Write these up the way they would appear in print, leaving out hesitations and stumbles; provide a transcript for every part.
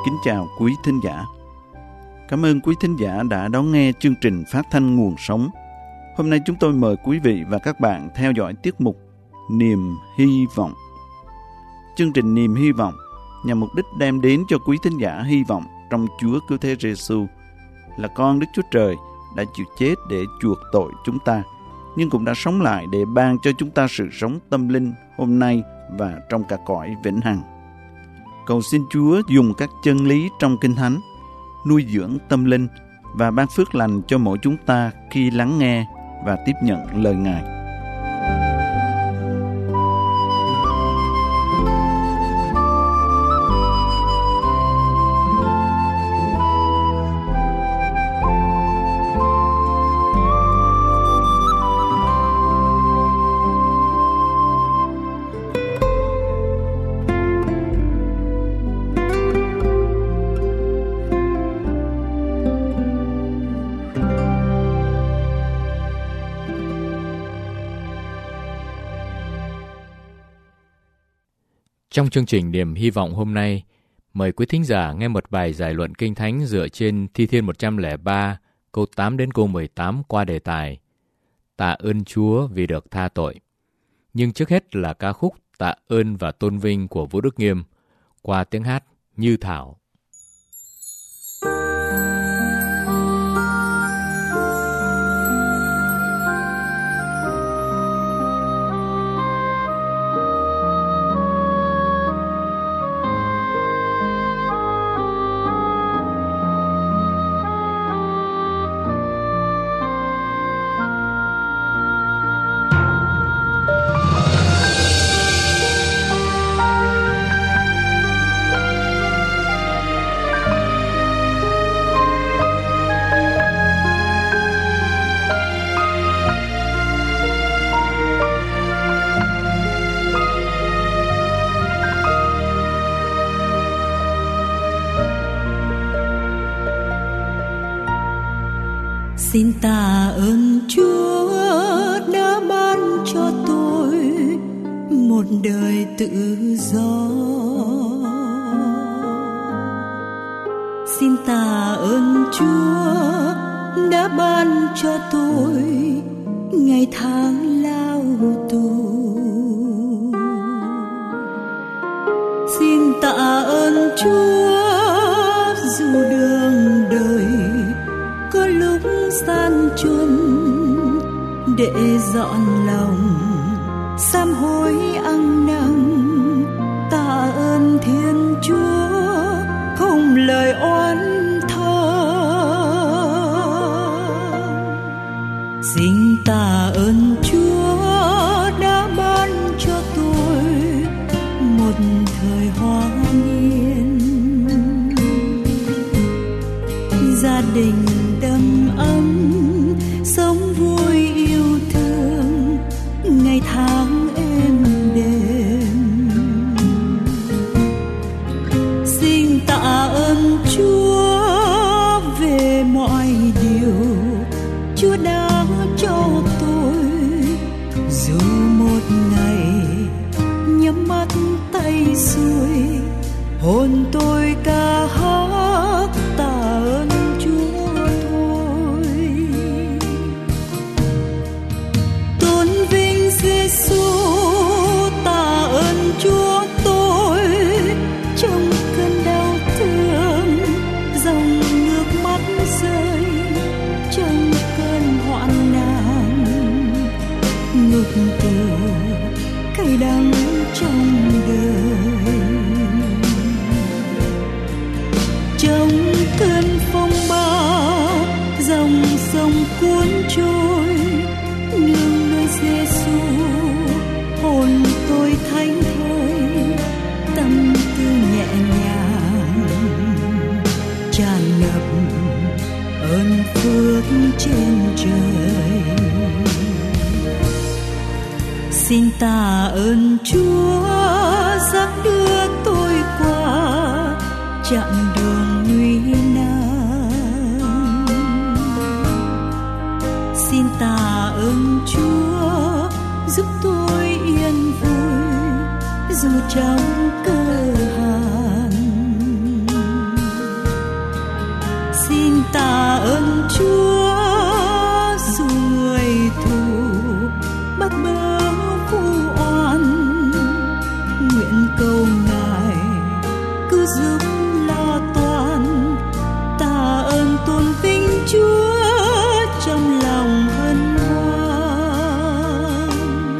Kính chào quý thính giả. Cảm ơn quý thính giả đã đón nghe chương trình phát thanh Nguồn Sống. Hôm nay chúng tôi mời quý vị và các bạn theo dõi tiết mục Niềm Hy Vọng. Chương trình Niềm Hy Vọng nhằm mục đích đem đến cho quý thính giả hy vọng trong Chúa Cứu Thế Giêsu là con Đức Chúa Trời đã chịu chết để chuộc tội chúng ta, nhưng cũng đã sống lại để ban cho chúng ta sự sống tâm linh hôm nay và trong cả cõi vĩnh hằng. Cầu xin Chúa dùng các chân lý trong Kinh Thánh nuôi dưỡng tâm linh và ban phước lành cho mỗi chúng ta khi lắng nghe và tiếp nhận lời Ngài. Trong chương trình Niềm Hy Vọng hôm nay, mời quý thính giả nghe một bài giải luận Kinh Thánh dựa trên Thi Thiên 103, câu 8 đến câu 18 qua đề tài Tạ ơn Chúa vì được tha tội. Nhưng trước hết là ca khúc Tạ ơn và tôn vinh của Vũ Đức Nghiêm qua tiếng hát Như Thảo. Xin tạ ơn Chúa đã ban cho tôi một đời tự do. Xin tạ ơn Chúa đã ban cho tôi ngày tháng lao tù. Xin tạ ơn Chúa dù đường đời có lúc gian truân để dọn lòng sám hối ăn năn. Tạ ơn Thiên Chúa không lời oán thơ. Xin tạ ơn Chúa đã ban cho tôi một thời hoa niên, gia đình đầm ấm, sống vui yêu thương, ngày tháng êm đềm. Xin tạ ơn Chúa về mọi điều Chúa đã cho tôi, dù một ngày nhắm mắt tay xuôi, hồn tôi ca hát tạ ơn Chúa thôi. Tôn vinh Giêsu, tạ ơn Chúa tôi, trong cơn đau thương, dòng nước mắt rơi, trong cơn hoạn nạn, ngực từ cay đắng trong đời. Trong cơn phong ba, dòng sông cuốn trôi, nương nơi Giêsu, hồn tôi thánh thơi, tâm tư nhẹ nhàng, tràn ngập ơn phước trên trời. Xin tạ ơn Chúa dắt đưa tôi qua chặng đường nguy nan. Xin tạ ơn Chúa giúp tôi yên vui dù trong cơ hàn. cầu Ngài cứ giúp lo toan. Tạ ơn tôn vinh Chúa trong lòng hân hoan.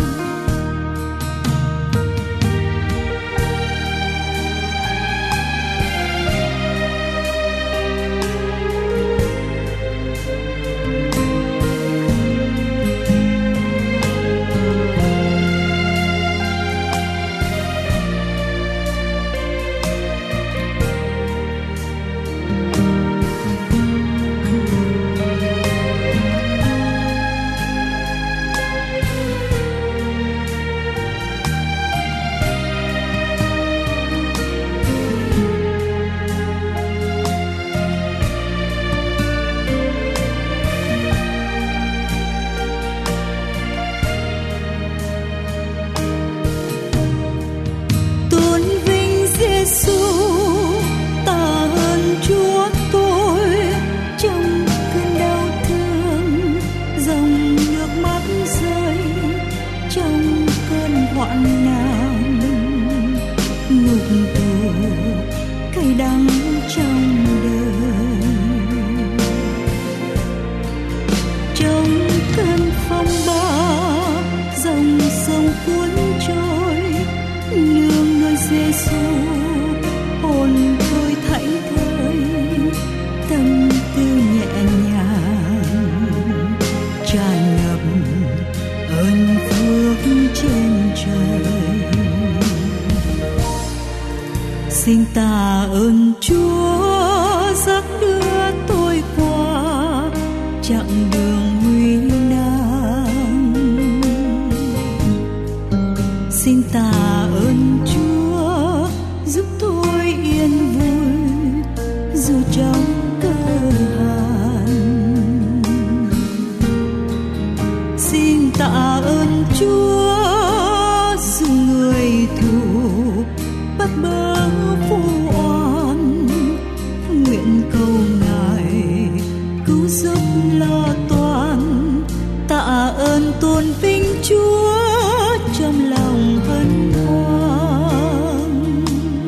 Xin tạ ơn Chúa dắt đưa tôi qua chặng đường nguy nan. Xin tạ ơn Chúa giúp tôi yên vui dù trong cơ hàn. Xin tạ ơn Chúa dù người thù bắt bớ phụ oan. Nguyện cầu Ngài cứu giúp lo toan. Tạ ơn tôn vinh Chúa trong lòng hân hoan.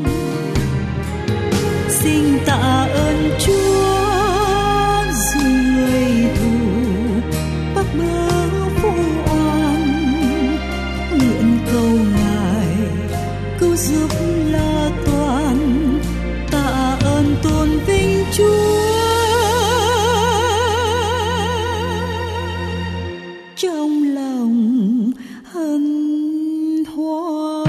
Xin tạ ơn Chúa dù người thù bắt bớ phụ oan. Nguyện cầu Ngài cứu giúp lo toan. Tạ ơn tôn vinh Chúa trong lòng hân hoan.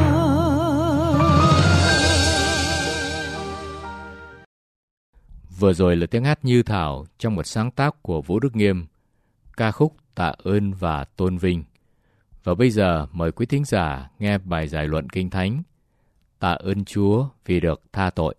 Vừa rồi là tiếng hát Như Thảo trong một sáng tác của Vũ Đức Nghiêm, ca khúc Tạ ơn và tôn vinh. Và bây giờ mời quý thính giả nghe bài giải luận Kinh Thánh Tạ ơn Chúa vì được tha tội.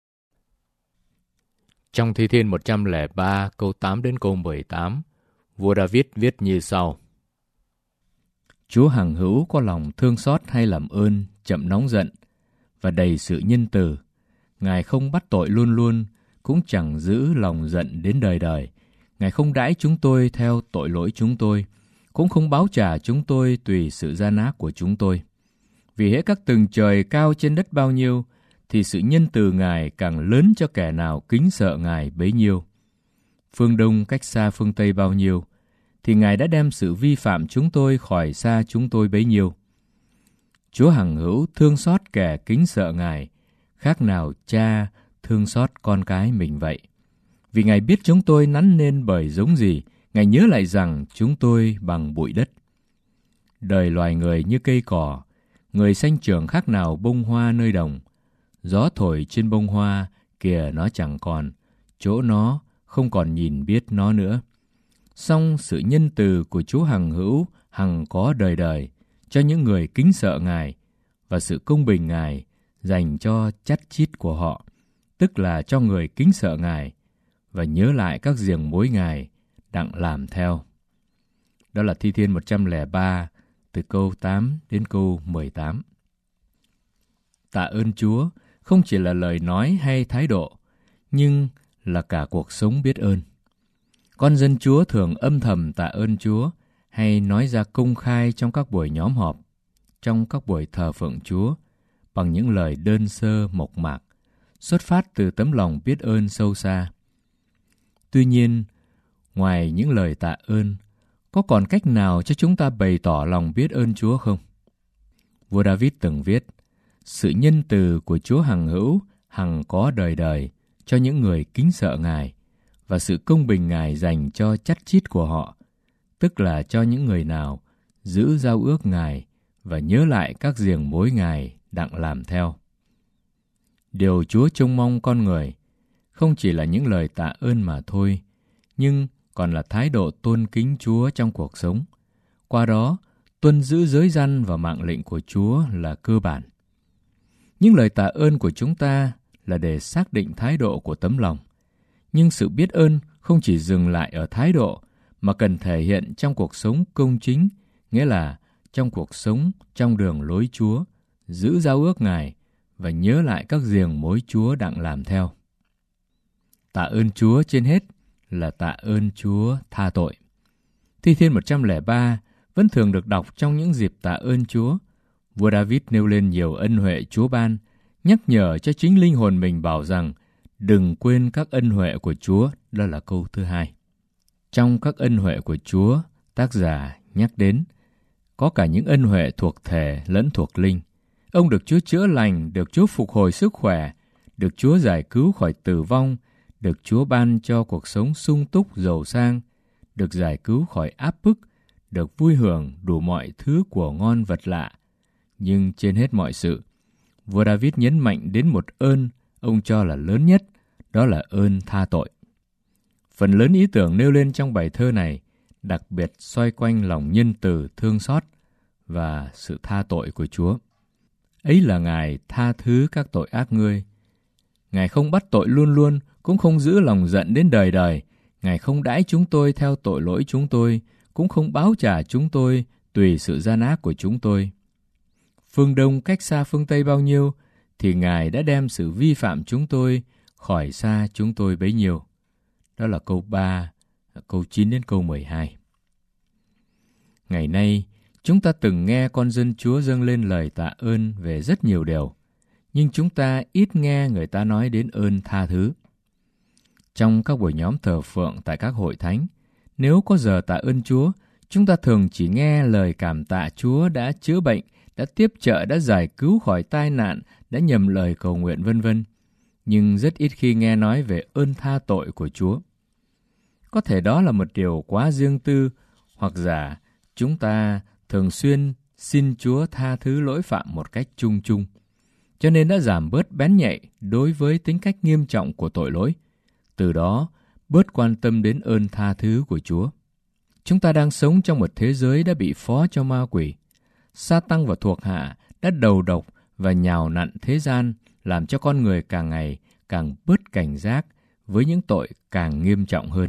Trong Thi Thiên 103 câu 8 đến câu 18, vua David viết như sau: Chúa hằng hữu có lòng thương xót hay làm ơn, chậm nóng giận và đầy sự nhân từ. Ngài không bắt tội luôn luôn, cũng chẳng giữ lòng giận đến đời đời. Ngài không đãi chúng tôi theo tội lỗi chúng tôi, cũng không báo trả chúng tôi tùy sự gian ác của chúng tôi. Vì hễ các tầng trời cao trên đất bao nhiêu, thì sự nhân từ Ngài càng lớn cho kẻ nào kính sợ Ngài bấy nhiêu. Phương Đông cách xa phương Tây bao nhiêu, thì Ngài đã đem sự vi phạm chúng tôi khỏi xa chúng tôi bấy nhiêu. Chúa hằng hữu thương xót kẻ kính sợ Ngài, khác nào cha thương xót con cái mình vậy. Vì Ngài biết chúng tôi nắn nên bởi giống gì, Ngài nhớ lại rằng chúng tôi bằng bụi đất. Đời loài người như cây cỏ, người sanh trưởng khác nào bông hoa nơi đồng. Gió thổi trên bông hoa, kìa nó chẳng còn, chỗ nó không còn nhìn biết nó nữa. Song sự nhân từ của Chúa hằng hữu hằng có đời đời cho những người kính sợ Ngài, và sự công bình Ngài dành cho chắt chít của họ, tức là cho người kính sợ Ngài và nhớ lại các giềng mối Ngài đặng làm theo. Đó là Thi Thiên 103 từ câu 8 đến câu 18. Tạ ơn Chúa không chỉ là lời nói hay thái độ, nhưng là cả cuộc sống biết ơn. Con dân Chúa thường âm thầm tạ ơn Chúa hay nói ra công khai trong các buổi nhóm họp, trong các buổi thờ phượng Chúa, bằng những lời đơn sơ mộc mạc, xuất phát từ tấm lòng biết ơn sâu xa. Tuy nhiên, ngoài những lời tạ ơn, có còn cách nào cho chúng ta bày tỏ lòng biết ơn Chúa không? Vua David từng viết, sự nhân từ của Chúa hằng hữu, hằng có đời đời cho những người kính sợ Ngài, và sự công bình Ngài dành cho chắt chít của họ, tức là cho những người nào giữ giao ước Ngài và nhớ lại các giềng mối Ngài đặng làm theo. Điều Chúa trông mong con người không chỉ là những lời tạ ơn mà thôi, nhưng còn là thái độ tôn kính Chúa trong cuộc sống. Qua đó, tuân giữ giới răn và mạng lệnh của Chúa là cơ bản. Những lời tạ ơn của chúng ta là để xác định thái độ của tấm lòng. Nhưng sự biết ơn không chỉ dừng lại ở thái độ, mà cần thể hiện trong cuộc sống công chính, nghĩa là trong cuộc sống trong đường lối Chúa, giữ giao ước Ngài và nhớ lại các giềng mối Chúa đặng làm theo. Tạ ơn Chúa trên hết là tạ ơn Chúa tha tội. Thi Thiên 103 vẫn thường được đọc trong những dịp tạ ơn Chúa. Vua David nêu lên nhiều ân huệ Chúa ban, nhắc nhở cho chính linh hồn mình bảo rằng đừng quên các ân huệ của Chúa, đó là câu thứ 2. Trong các ân huệ của Chúa, tác giả nhắc đến, có cả những ân huệ thuộc thể lẫn thuộc linh. Ông được Chúa chữa lành, được Chúa phục hồi sức khỏe, được Chúa giải cứu khỏi tử vong, được Chúa ban cho cuộc sống sung túc giàu sang, được giải cứu khỏi áp bức, được vui hưởng đủ mọi thứ của ngon vật lạ. Nhưng trên hết mọi sự, vua David nhấn mạnh đến một ơn ông cho là lớn nhất, đó là ơn tha tội. Phần lớn ý tưởng nêu lên trong bài thơ này đặc biệt xoay quanh lòng nhân từ thương xót và sự tha tội của Chúa. Ấy là Ngài tha thứ các tội ác ngươi. Ngài không bắt tội luôn luôn, cũng không giữ lòng giận đến đời đời. Ngài không đãi chúng tôi theo tội lỗi chúng tôi, cũng không báo trả chúng tôi tùy sự gian ác của chúng tôi. Phương Đông cách xa phương Tây bao nhiêu, thì Ngài đã đem sự vi phạm chúng tôi khỏi xa chúng tôi bấy nhiêu. Đó là câu 3, câu 9 đến câu 12. Ngày nay, chúng ta từng nghe con dân Chúa dâng lên lời tạ ơn về rất nhiều điều, nhưng chúng ta ít nghe người ta nói đến ơn tha thứ. Trong các buổi nhóm thờ phượng tại các hội thánh, nếu có giờ tạ ơn Chúa, chúng ta thường chỉ nghe lời cảm tạ Chúa đã chữa bệnh, đã tiếp trợ, đã giải cứu khỏi tai nạn, đã nhầm lời cầu nguyện vân vân. Nhưng rất ít khi nghe nói về ơn tha tội của Chúa. Có thể đó là một điều quá riêng tư, hoặc giả chúng ta thường xuyên xin Chúa tha thứ lỗi phạm một cách chung chung, cho nên đã giảm bớt bén nhạy đối với tính cách nghiêm trọng của tội lỗi. Từ đó, bớt quan tâm đến ơn tha thứ của Chúa. Chúng ta đang sống trong một thế giới đã bị phó cho ma quỷ. Sa-tăng và thuộc hạ đã đầu độc và nhào nặn thế gian, làm cho con người càng ngày càng bớt cảnh giác với những tội càng nghiêm trọng hơn.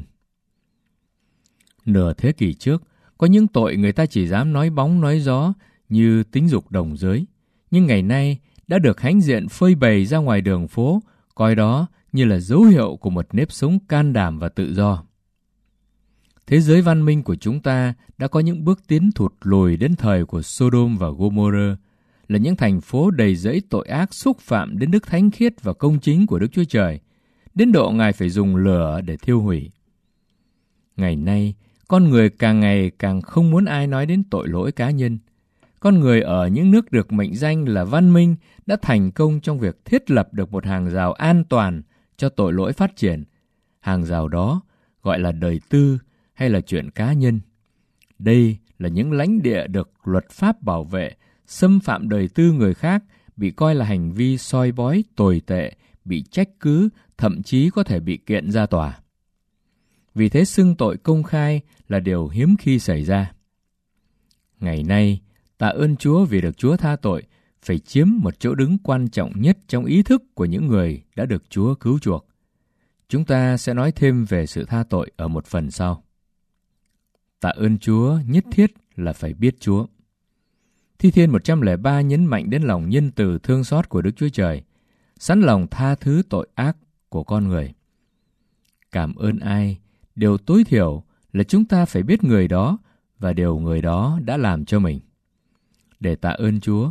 Nửa thế kỷ trước, có những tội người ta chỉ dám nói bóng nói gió như tính dục đồng giới, nhưng ngày nay đã được hãnh diện phơi bày ra ngoài đường phố, coi đó như là dấu hiệu của một nếp sống can đảm và tự do. Thế giới văn minh của chúng ta đã có những bước tiến thụt lùi đến thời của Sodom và Gomorrah, là những thành phố đầy rẫy tội ác xúc phạm đến đức thánh khiết và công chính của Đức Chúa Trời, đến độ Ngài phải dùng lửa để thiêu hủy. Ngày nay, con người càng ngày càng không muốn ai nói đến tội lỗi cá nhân. Con người ở những nước được mệnh danh là văn minh đã thành công trong việc thiết lập được một hàng rào an toàn cho tội lỗi phát triển. Hàng rào đó gọi là đời tư hay là chuyện cá nhân. Đây là những lãnh địa được luật pháp bảo vệ, xâm phạm đời tư người khác bị coi là hành vi soi bói tồi tệ, bị trách cứ, thậm chí có thể bị kiện ra tòa. Vì thế xưng tội công khai là điều hiếm khi xảy ra. Ngày nay, tạ ơn Chúa vì được Chúa tha tội phải chiếm một chỗ đứng quan trọng nhất trong ý thức của những người đã được Chúa cứu chuộc. Chúng ta sẽ nói thêm về sự tha tội ở một phần sau. Tạ ơn Chúa nhất thiết là phải biết Chúa. Thi Thiên 103 nhấn mạnh đến lòng nhân từ thương xót của Đức Chúa Trời, sẵn lòng tha thứ tội ác của con người. Cảm ơn ai, điều tối thiểu là chúng ta phải biết người đó và điều người đó đã làm cho mình. Để tạ ơn Chúa,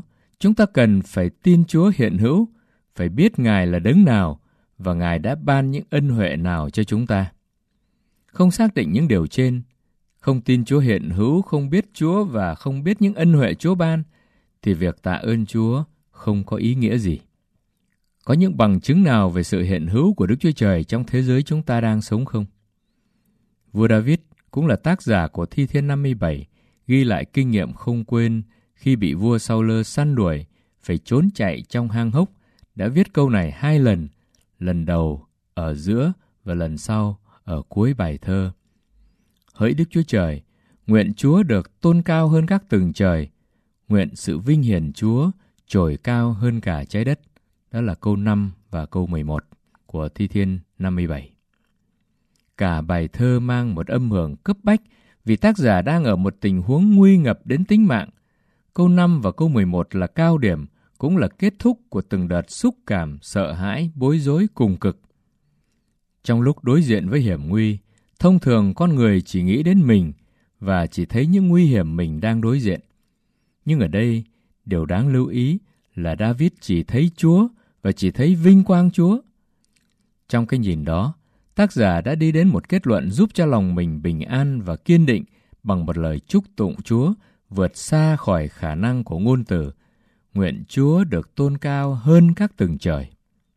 Chúng ta cần phải tin Chúa hiện hữu, phải biết Ngài là đấng nào và Ngài đã ban những ân huệ nào cho chúng ta. Không xác định những điều trên, không tin Chúa hiện hữu, không biết Chúa và không biết những ân huệ Chúa ban, thì việc tạ ơn Chúa không có ý nghĩa gì. Có những bằng chứng nào về sự hiện hữu của Đức Chúa Trời trong thế giới chúng ta đang sống không? Vua David cũng là tác giả của Thi Thiên 57, ghi lại kinh nghiệm không quên khi bị vua Saul săn đuổi, phải trốn chạy trong hang hốc, đã viết câu này 2 lần, lần đầu ở giữa và lần sau ở cuối bài thơ. Hỡi Đức Chúa Trời, nguyện Chúa được tôn cao hơn các tầng trời, nguyện sự vinh hiển Chúa trồi cao hơn cả trái đất. Đó là câu 5 và câu 11 của Thi Thiên 57. Cả bài thơ mang một âm hưởng cấp bách vì tác giả đang ở một tình huống nguy ngập đến tính mạng. Câu 5 và câu 11 là cao điểm, cũng là kết thúc của từng đợt xúc cảm, sợ hãi, bối rối cùng cực. Trong lúc đối diện với hiểm nguy, thông thường con người chỉ nghĩ đến mình và chỉ thấy những nguy hiểm mình đang đối diện. Nhưng ở đây, điều đáng lưu ý là David chỉ thấy Chúa và chỉ thấy vinh quang Chúa. Trong cái nhìn đó, tác giả đã đi đến một kết luận giúp cho lòng mình bình an và kiên định bằng một lời chúc tụng Chúa vượt xa khỏi khả năng của ngôn từ. Nguyện Chúa được tôn cao hơn các tầng trời.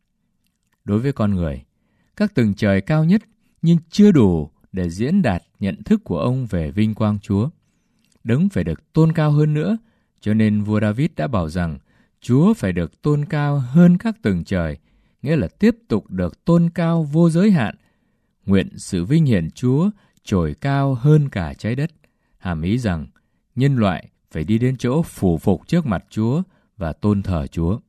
Đối với con người, các tầng trời cao nhất nhưng chưa đủ để diễn đạt nhận thức của ông về vinh quang Chúa. Đấng phải được tôn cao hơn nữa, cho nên vua David đã bảo rằng Chúa phải được tôn cao hơn các tầng trời, nghĩa là tiếp tục được tôn cao vô giới hạn. Nguyện sự vinh hiển Chúa trồi cao hơn cả trái đất, hàm ý rằng nhân loại phải đi đến chỗ phủ phục trước mặt Chúa và tôn thờ Chúa.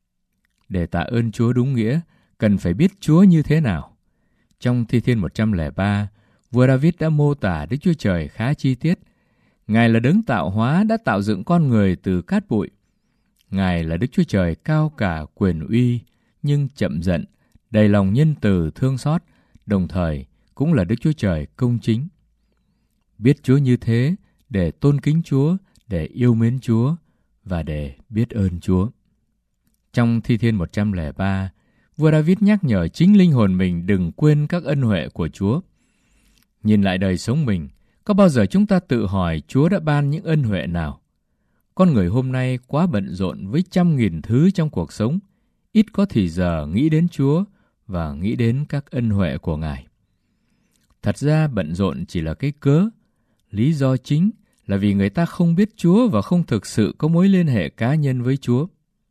Để tạ ơn Chúa đúng nghĩa, cần phải biết Chúa như thế nào. Trong Thi Thiên 103, vua David đã mô tả Đức Chúa Trời khá chi tiết. Ngài là đấng tạo hóa đã tạo dựng con người từ cát bụi. Ngài là Đức Chúa Trời cao cả quyền uy, nhưng chậm giận, đầy lòng nhân từ thương xót, đồng thời cũng là Đức Chúa Trời công chính. Biết Chúa như thế để tôn kính Chúa, để yêu mến Chúa và để biết ơn Chúa. Trong Thi Thiên 103, vua David nhắc nhở chính linh hồn mình đừng quên các ân huệ của Chúa. Nhìn lại đời sống mình, có bao giờ chúng ta tự hỏi Chúa đã ban những ân huệ nào? Con người hôm nay quá bận rộn với 100.000 thứ trong cuộc sống, ít có thì giờ nghĩ đến Chúa và nghĩ đến các ân huệ của Ngài. Thật ra bận rộn chỉ là cái cớ. Lý do chính là vì người ta không biết Chúa và không thực sự có mối liên hệ cá nhân với Chúa.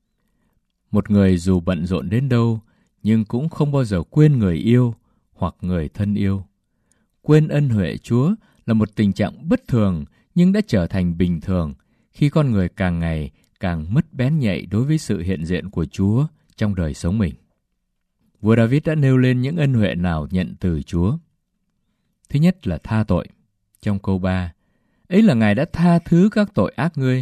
Một người dù bận rộn đến đâu, nhưng cũng không bao giờ quên người yêu hoặc người thân yêu. Quên ân huệ Chúa là một tình trạng bất thường nhưng đã trở thành bình thường khi con người càng ngày càng mất bén nhạy đối với sự hiện diện của Chúa trong đời sống mình. Vua David đã nêu lên những ân huệ nào nhận từ Chúa. Thứ nhất là tha tội. Trong câu 3, ấy là Ngài đã tha thứ các tội ác ngươi.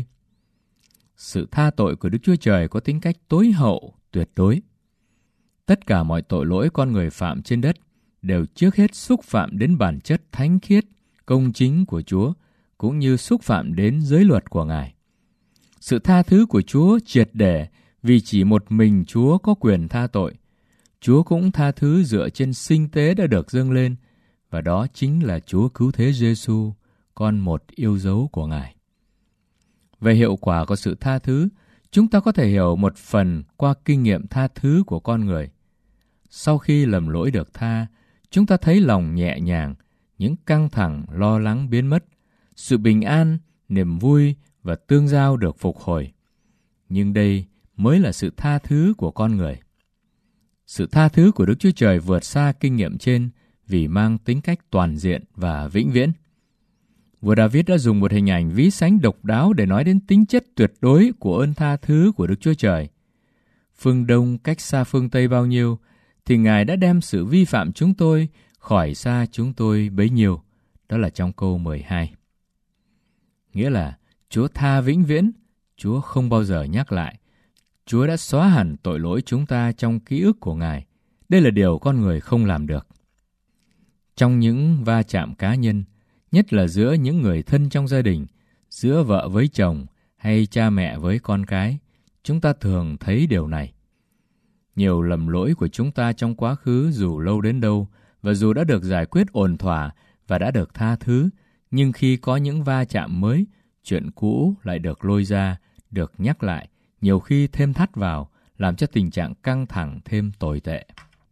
Sự tha tội của Đức Chúa Trời có tính cách tối hậu, tuyệt đối. Tất cả mọi tội lỗi con người phạm trên đất đều trước hết xúc phạm đến bản chất thánh khiết, công chính của Chúa, cũng như xúc phạm đến giới luật của Ngài. Sự tha thứ của Chúa triệt để vì chỉ một mình Chúa có quyền tha tội. Chúa cũng tha thứ dựa trên sinh tế đã được dâng lên, và đó chính là Chúa Cứu Thế Giêsu, con một yêu dấu của Ngài. Về hiệu quả của sự tha thứ, chúng ta có thể hiểu một phần qua kinh nghiệm tha thứ của con người. Sau khi lầm lỗi được tha, chúng ta thấy lòng nhẹ nhàng, những căng thẳng, lo lắng biến mất, sự bình an, niềm vui và tương giao được phục hồi. Nhưng đây mới là sự tha thứ của con người. Sự tha thứ của Đức Chúa Trời vượt xa kinh nghiệm trên vì mang tính cách toàn diện và vĩnh viễn. Vua David đã dùng một hình ảnh ví sánh độc đáo để nói đến tính chất tuyệt đối của ơn tha thứ của Đức Chúa Trời. Phương Đông cách xa phương Tây bao nhiêu, thì Ngài đã đem sự vi phạm chúng tôi khỏi xa chúng tôi bấy nhiêu. Đó là trong câu 12. Nghĩa là Chúa tha vĩnh viễn, Chúa không bao giờ nhắc lại. Chúa đã xóa hẳn tội lỗi chúng ta trong ký ức của Ngài. Đây là điều con người không làm được. Trong những va chạm cá nhân, nhất là giữa những người thân trong gia đình, giữa vợ với chồng hay cha mẹ với con cái, chúng ta thường thấy điều này. Nhiều lầm lỗi của chúng ta trong quá khứ dù lâu đến đâu và dù đã được giải quyết ổn thỏa và đã được tha thứ, nhưng khi có những va chạm mới, chuyện cũ lại được lôi ra, được nhắc lại, nhiều khi thêm thắt vào, làm cho tình trạng căng thẳng thêm tồi tệ.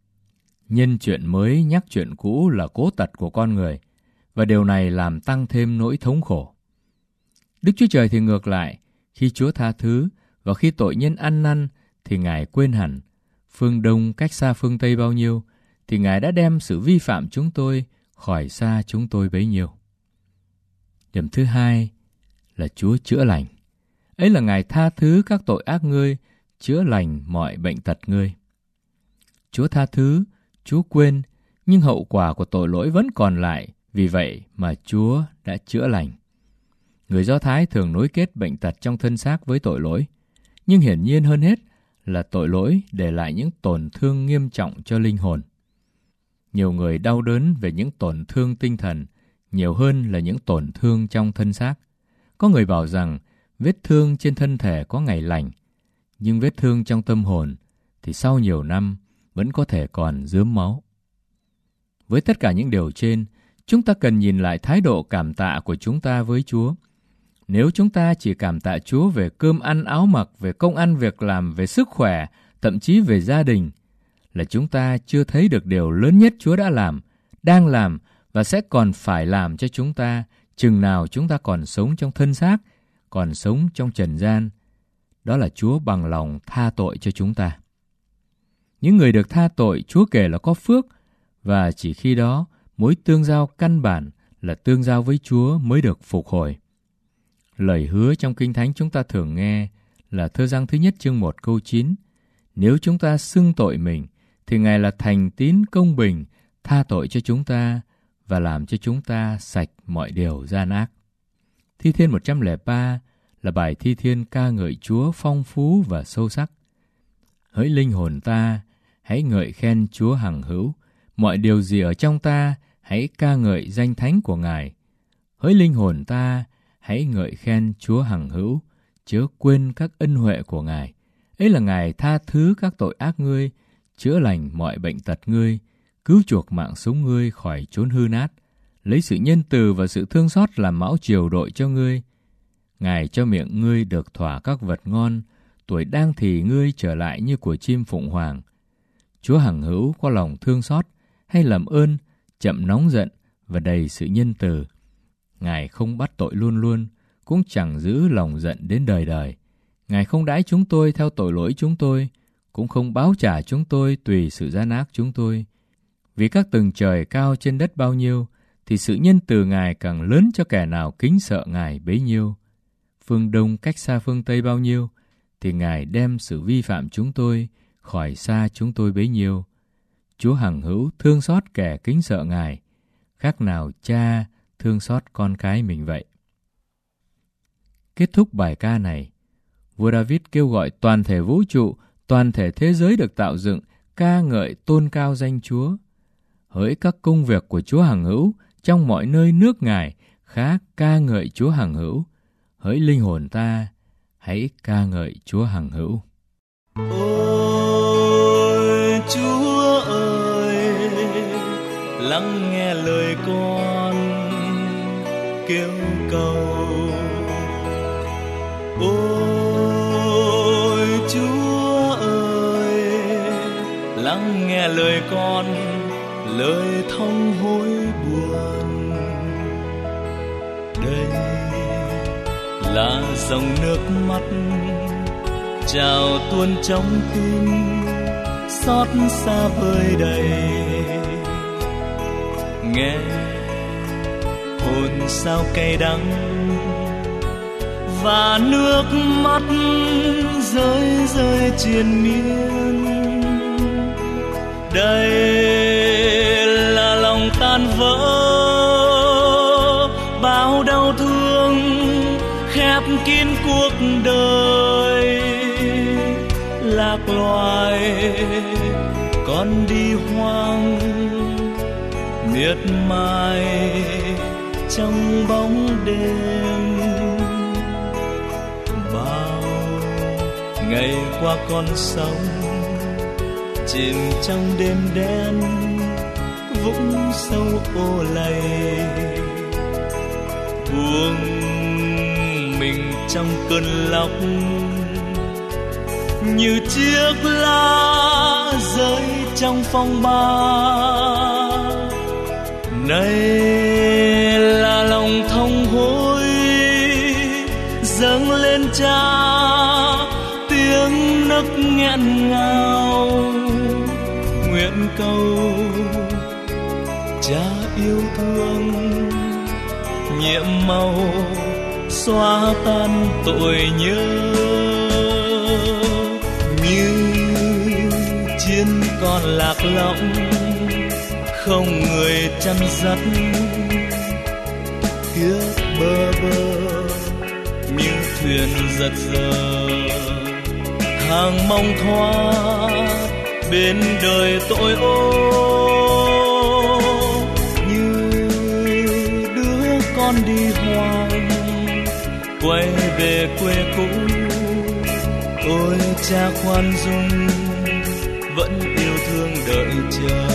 Nhân chuyện mới nhắc chuyện cũ là cố tật của con người, và điều này làm tăng thêm nỗi thống khổ. Đức Chúa Trời thì ngược lại, khi Chúa tha thứ và khi tội nhân ăn năn thì Ngài quên hẳn. Phương Đông cách xa phương Tây bao nhiêu, thì Ngài đã đem sự vi phạm chúng tôi khỏi xa chúng tôi bấy nhiêu. Điểm thứ hai là Chúa chữa lành. Ấy là Ngài tha thứ các tội ác ngươi, chữa lành mọi bệnh tật ngươi. Chúa tha thứ, Chúa quên, nhưng hậu quả của tội lỗi vẫn còn lại, vì vậy mà Chúa đã chữa lành. Người Do Thái thường nối kết bệnh tật trong thân xác với tội lỗi, nhưng hiển nhiên hơn hết là tội lỗi để lại những tổn thương nghiêm trọng cho linh hồn. Nhiều người đau đớn về những tổn thương tinh thần nhiều hơn là những tổn thương trong thân xác. Có người bảo rằng vết thương trên thân thể có ngày lành, nhưng vết thương trong tâm hồn thì sau nhiều năm vẫn có thể còn rớm máu. Với tất cả những điều trên, chúng ta cần nhìn lại thái độ cảm tạ của chúng ta với Chúa. Nếu chúng ta chỉ cảm tạ Chúa về cơm ăn áo mặc, về công ăn việc làm, về sức khỏe, thậm chí về gia đình, là chúng ta chưa thấy được điều lớn nhất Chúa đã làm, đang làm và sẽ còn phải làm cho chúng ta chừng nào chúng ta còn sống trong thân xác, còn sống trong trần gian. Đó là Chúa bằng lòng tha tội cho chúng ta. Những người được tha tội Chúa kể là có phước, và chỉ khi đó mối tương giao căn bản là tương giao với Chúa mới được phục hồi. Lời hứa trong Kinh Thánh chúng ta thường nghe là Thơ Giăng thứ nhất chương 1 câu 9. Nếu chúng ta xưng tội mình, thì Ngài là thành tín công bình, tha tội cho chúng ta và làm cho chúng ta sạch mọi điều gian ác. Thi Thiên 103 là bài thi thiên ca ngợi Chúa phong phú và sâu sắc. Hỡi linh hồn ta, hãy ngợi khen Chúa hằng hữu, mọi điều gì ở trong ta, hãy ca ngợi danh thánh của Ngài. Hỡi linh hồn ta, hãy ngợi khen Chúa hằng hữu, chớ quên các ân huệ của Ngài. Ấy là Ngài tha thứ các tội ác ngươi, chữa lành mọi bệnh tật ngươi, cứu chuộc mạng sống ngươi khỏi chốn hư nát, lấy sự nhân từ và sự thương xót làm mão chiều đội cho ngươi. Ngài cho miệng ngươi được thỏa các vật ngon, tuổi đang thì ngươi trở lại như của chim phụng hoàng. Chúa hằng hữu có lòng thương xót hay làm ơn, chậm nóng giận và đầy sự nhân từ. Ngài không bắt tội luôn luôn, cũng chẳng giữ lòng giận đến đời đời. Ngài không đãi chúng tôi theo tội lỗi chúng tôi, cũng không báo trả chúng tôi tùy sự gian ác chúng tôi. Vì các tầng trời cao trên đất bao nhiêu, thì sự nhân từ Ngài càng lớn cho kẻ nào kính sợ Ngài bấy nhiêu. Phương Đông cách xa phương Tây bao nhiêu, thì Ngài đem sự vi phạm chúng tôi khỏi xa chúng tôi bấy nhiêu. Chúa hằng hữu thương xót kẻ kính sợ Ngài, khác nào cha thương xót con cái mình vậy. Kết thúc bài ca này, vua David kêu gọi toàn thể vũ trụ, toàn thể thế giới được tạo dựng, ca ngợi tôn cao danh Chúa. Hỡi các công việc của Chúa hằng hữu, trong mọi nơi nước Ngài, khá ca ngợi Chúa hằng hữu. Hỡi linh hồn ta, hãy ca ngợi Chúa hằng hữu. Ôi Chúa ơi, lắng nghe lời con kêu cầu. Ôi Chúa ơi, lắng nghe lời con, lời thông hối buồn. Đây là dòng nước mắt trào tuôn trong tim, xót xa vơi đầy. Nghe hồn sao cay đắng và nước mắt rơi rơi triền miên. Đây là lòng tan vỡ, bao đau thương khép kín cuộc đời. Lạc loài con đi hoang, miệt mài trong bóng đêm. Bao ngày qua con sông chìm trong đêm đen vũng sâu ô lầy, buông mình trong cơn lốc như chiếc lá rơi trong phong ba. Này là lòng thông hối dâng lên Cha, tiếng nấc nghẹn ngào nguyện cầu Cha yêu thương nhiệm màu xóa tan tội nhớ. Như chiên con lạc lõng không người chăn dắt, kiếp bơ vơ như thuyền giật giờ, hàng mong thoát bên đời tội ô. Như đứa con đi hoang quay về quê cũ, ôi Cha khoan dung vẫn yêu thương đợi chờ.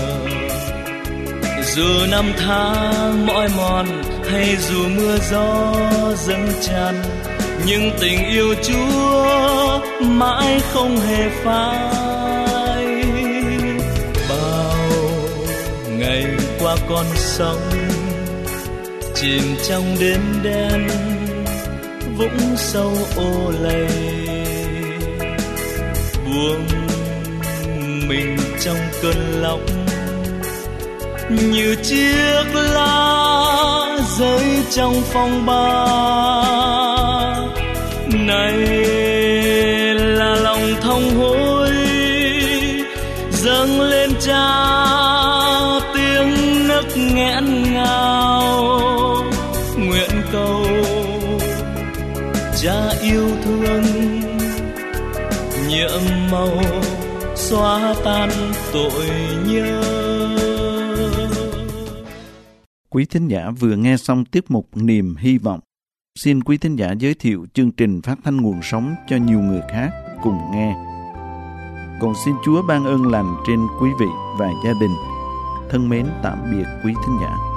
Dù năm tháng mỏi mòn hay dù mưa gió dâng tràn, nhưng tình yêu Chúa mãi không hề phai. Bao ngày qua con sông chìm trong đêm đen vũng sâu ô lầy, buông mình trong cơn lốc như chiếc lá rơi trong phong ba. Này là lòng thông hối dâng lên Cha, tiếng nấc nghẹn ngào nguyện cầu Cha yêu thương nhiệm màu xóa tan tội nhớ. Quý thính giả vừa nghe xong tiết mục Niềm Hy Vọng. Xin quý thính giả giới thiệu chương trình phát thanh nguồn sống cho nhiều người khác cùng nghe. Còn xin Chúa ban ơn lành trên quý vị và gia đình. Thân mến tạm biệt quý thính giả.